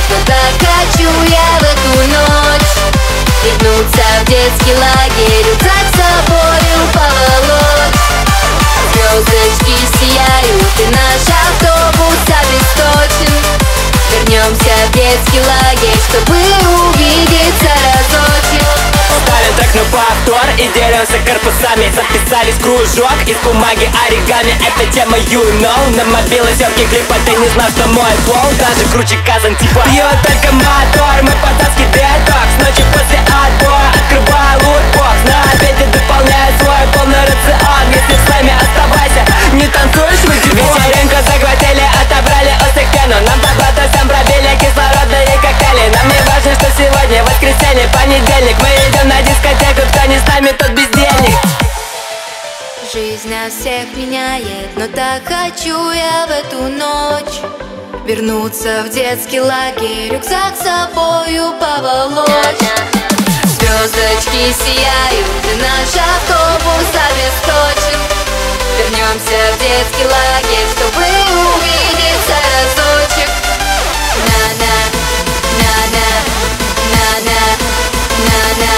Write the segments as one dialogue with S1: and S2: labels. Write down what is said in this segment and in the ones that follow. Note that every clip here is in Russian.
S1: но так хочу я в эту ночь вернуться в детский лагерь, рюкзак с собою поволочь. Звездочки сияют, и наш автобус обесточен. Вернемся в детский лагерь, чтобы увидеться разочек.
S2: Ставим трек на повтор и делимся корпусами. Записались в кружок из бумаги оригами. Это тема you know. На мобилы съемки клипа, ты не знал, что мой флоу даже круче Казан типа. Пьет только мотор, мы пацанский детокс. Ночью после отбоя открываю лутбокс. На обеде дополняю свой полный рацион. Если с нами оставайся, не танцуешь, мы тебе. Вечеринку захватили, отобрали у стену. Нам по батусам пробили кислородные коктейли. Нам не важно, что сегодня воскресенье, понедельник. Мы идем на дискотеку, кто не с нами, тот бездельник.
S1: Жизнь нас всех меняет, но так хочу я в эту ночь вернуться в детский лагерь, рюкзак с собою поволочь. Звездочки сияют, и наш автобус обесточен. Вернемся в детский лагерь, чтобы увидеться разочек. На-на, на-на, на-на, на-на,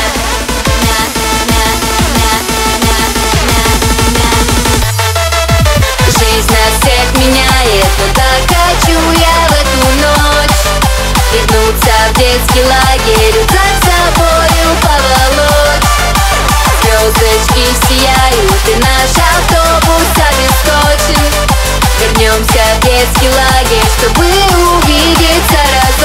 S1: на-на. Жизнь нас всех меняет, но так хочу я в эту ночь вернуться в детский лагерь, рюкзак с собою поволочь. Звездочки сияют, и наш автобус обесточен. Вернемся в детский лагерь, чтобы увидеться раз.